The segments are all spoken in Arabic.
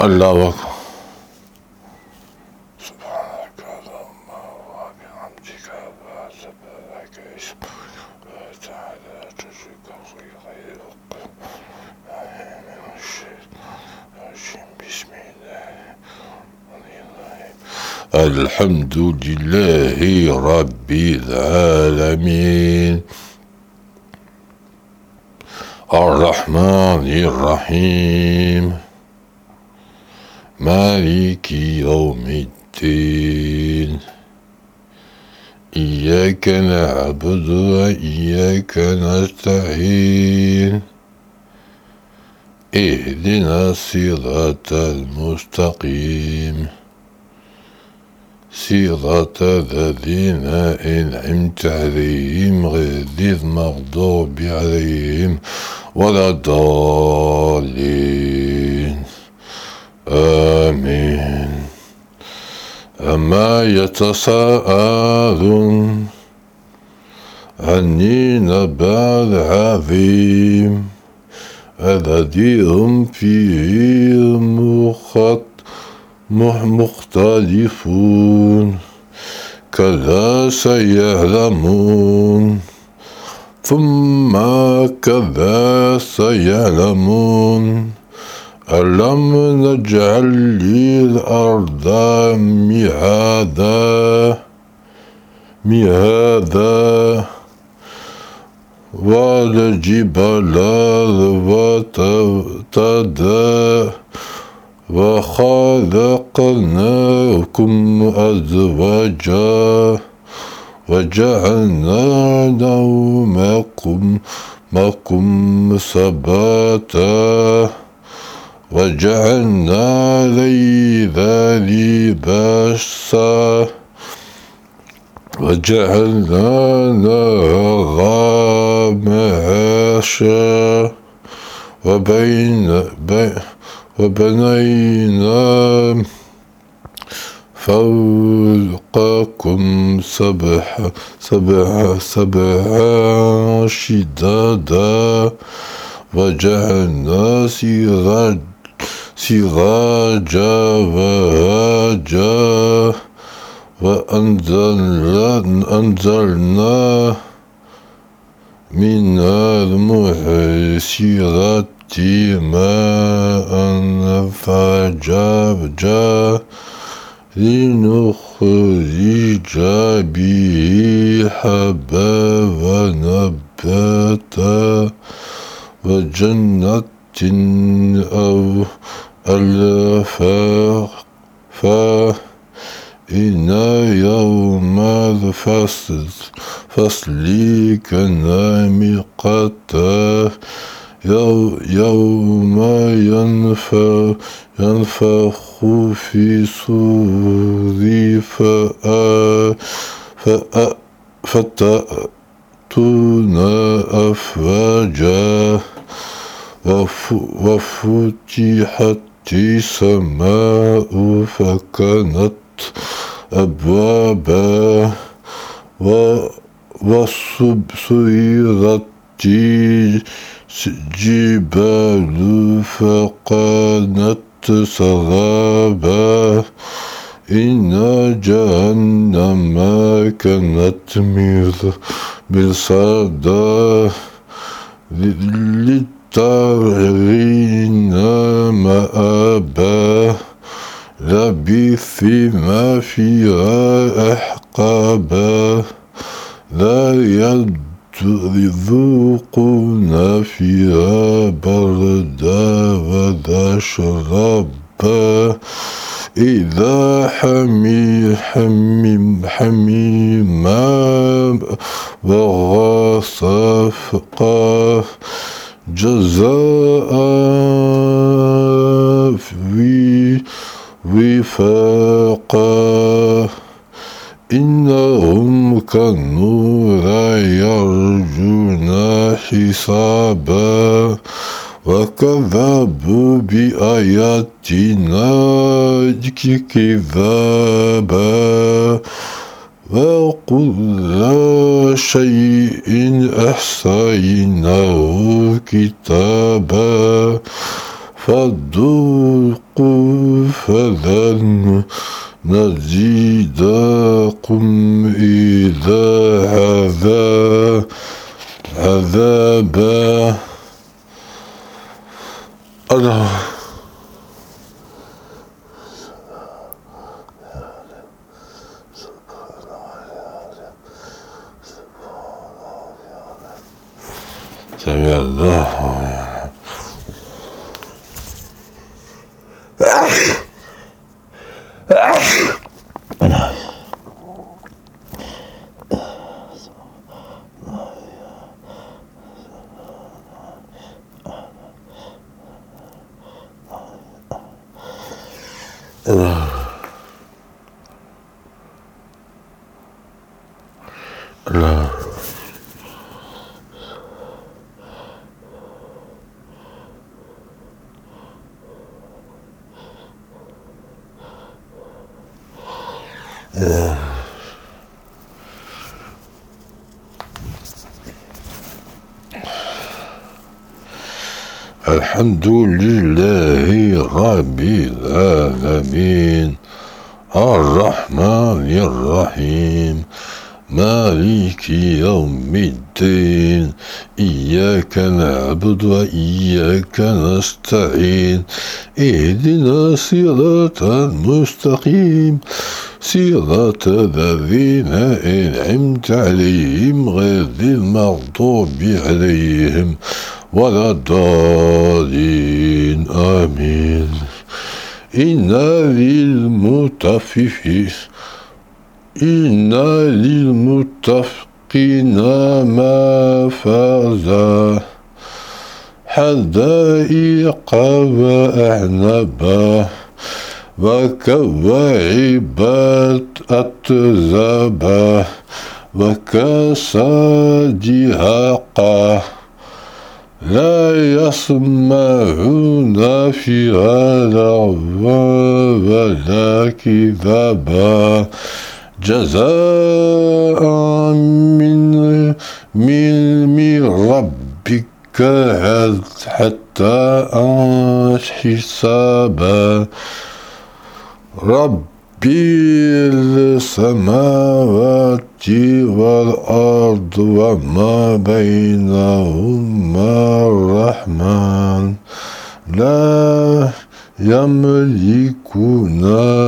الله أكبر. سبحانك اللهم وبحمدك وتبارك اسمك وتعالى جدك وخيرك. بسم الله الحمد لله رب العالمين الرحمن الرحيم مالك يوم الدين إياك نعبد وإياك نستعين اهدنا الصراط المستقيم صراط الذين أنعمت عليهم غير المغضوب عليهم ولا الضالين آمين. أما يتساءلون عن النبأ العظيم الذي هم فيه مختلفون كلا سيعلمون ثم كلا سيعلمون ألم نجعل الأرض مهادا والجبال أوتادا وخلقناكم أزواجا وجعلنا نومكم سباتا وجعلنا الليل لباسا وجعلنا النهار معاشا وبنينا فوقكم سبعا شدادا وجعلنا سراجا وهاجا وأنزلنا من المعصرات ماء ثجاجا لنخرج به حبا ونباتا وجنة أو ألفافا إن يوم الفصل كان ميقاتا يوم ينفخ في الصور فتأتون أفواجا وفتحت السماء فكانت أبوابا وسيرت الجبال فكانت سرابا إن جهنم كانت مرصادا للطاغين مآبا لبثنا فيها أحقابا لا يذوقون فيها بردا ولا شرابا إذا حميما وغسقا جزاء وفاقا إنهم كانوا لا يرجون حسابا وكذبوا بآياتنا كذابا وكل شيء أحصيناه كتابا فذوقوا فلن نزيدكم إلا عذابا. الله. سمع الله. الله. الحمد لله رب العالمين الرحمن الرحيم مالك يوم الدين إياك نعبد وإياك نستعين اهدنا صراط المستقيم صراط الذين أنعمت عليهم غير المغضوب عليهم ولا الضالين آمين. إن للمتقين مفازا حدائق وأعنبا وكواعب أترابا وكأسا دهاقا لا يسمعون فيها لغوا ولا كذابا جزاء من ربك حتى حسابا ربي السماوات والأرض وما بينهما الرحمن لا يملكون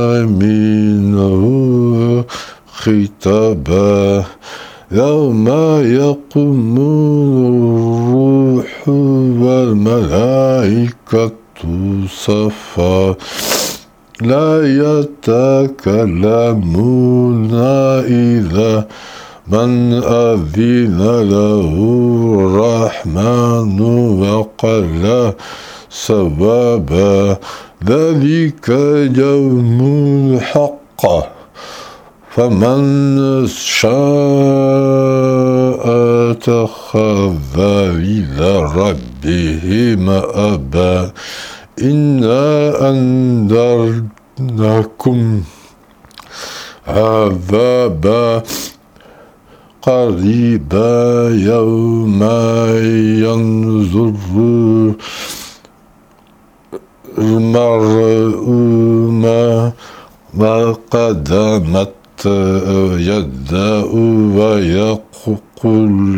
منه خطابا يوم يقوم الروح والملائكة صفا لا يتكلمون إلا من أذن له الرحمن وقال صوابا ذلك يوم الحق فمن شاء اتخذ إلى ربه مآبا إنا أنذرناكم عذابا قريبا يوم ينظر المرء ما قدمت يده ويقول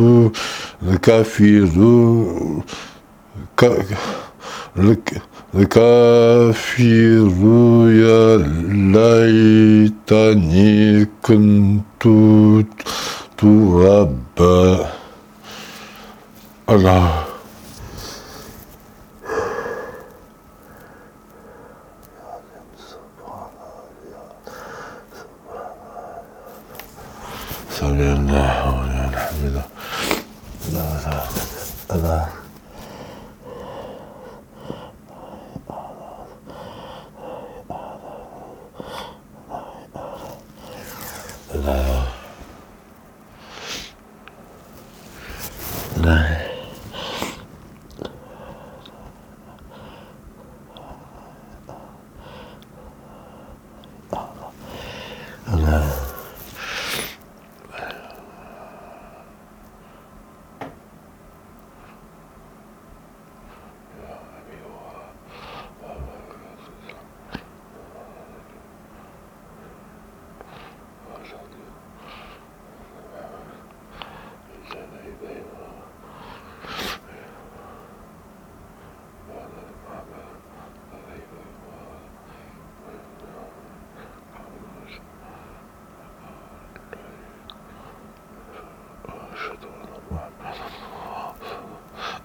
الكافر يا ليتني كنت ترابا. الله. سمع الله ولمن حمده. الله.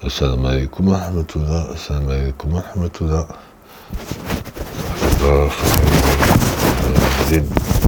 السلام عليكم ورحمة الله. السلام عليكم ورحمة الله.